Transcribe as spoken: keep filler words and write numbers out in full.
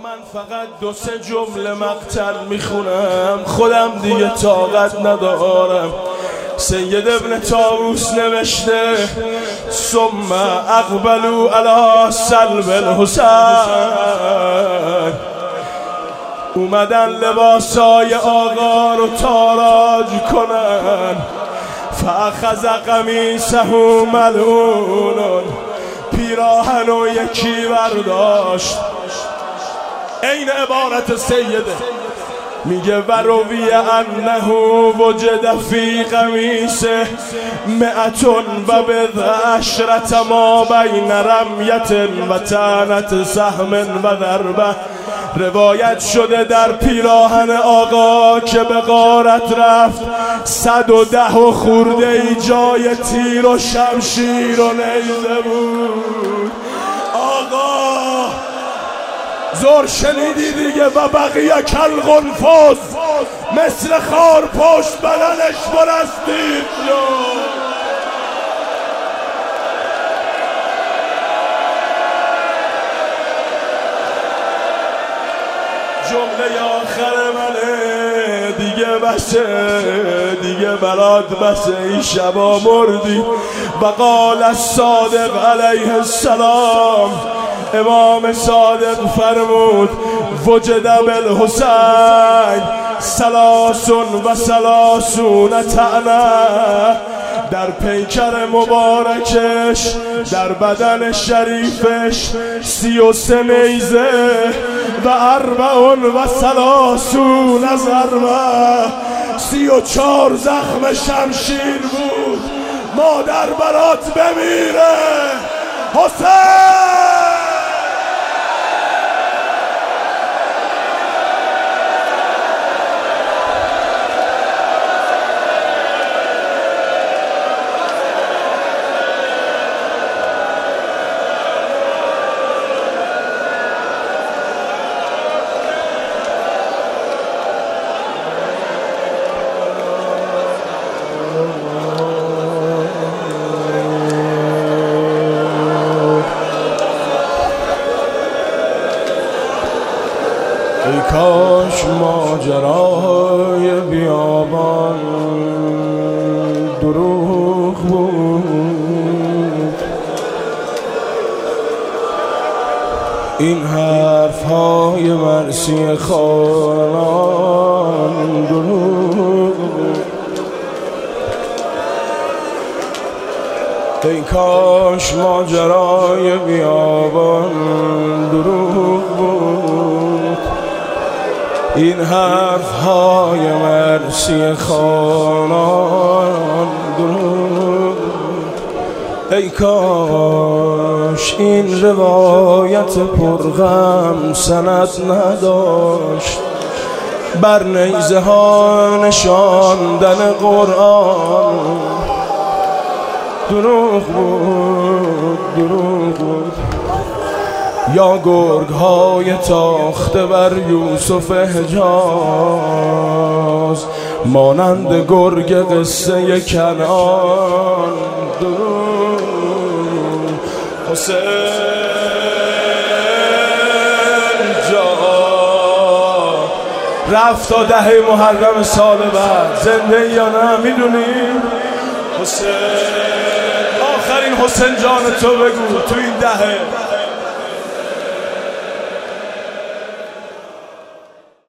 من فقط دو سه جمله مقتل میخونم، خودم دیگه طاقت ندارم. سید ابن طاووس نوشته ثم اقبلوا علی سلب الحسین، اومدن لباسای آقا رو تاراج کنن. فاخذ قمیصه ملعون، پیراهن و یکی برداشت. این عبارت سیده میگه و روی انه وجد فی قمیصه مئتون و بضع عشرة ما بین رمیت و طعنة سهم و ضربه. روایت شده در پیراهن آقا که به غارت رفت صد و ده و خورده ای جای تیر و شمشیر و نیزه بود. آقا زور شنیدی دیگه. و بقیه کل غنفوس، مثل خار پشت بدنش پر از دید شد. جمله آخر منه دیگه بسه، دیگه برات بسه، این شبا مردی. و قال الصادق علیه السلام، امام صادق فرمود وجد بالحسین سلاسون و سلاسون طعنه، در پیکر مبارکش، در بدن شریفش سی و سه نیزه و اربعون و سلاسون ضربه، سی و چار زخم شمشیر بود. مادر برات بمیره حسین. ای کاش ماجرای بیابان دروغ بود، این حرف های مرسی خانان دروغ بود. ای کاش ماجرای بیابان دروغ بود، این حرف های مرسی خانان دروغ. ای کاش این روایت پرغم سند نداشت، بر نیزه ها نشاندن قرآن دروغ بود، دروغ بود. یا گرگ های تاخته بر یوسف حجاز مانند گرگ قصه کنعان دروغ. حسین جان رفت تا دهه محرم سال بعد، زنده یا نه میدونی؟ حسین آخرین حسین جان تو بگو تو این دهه.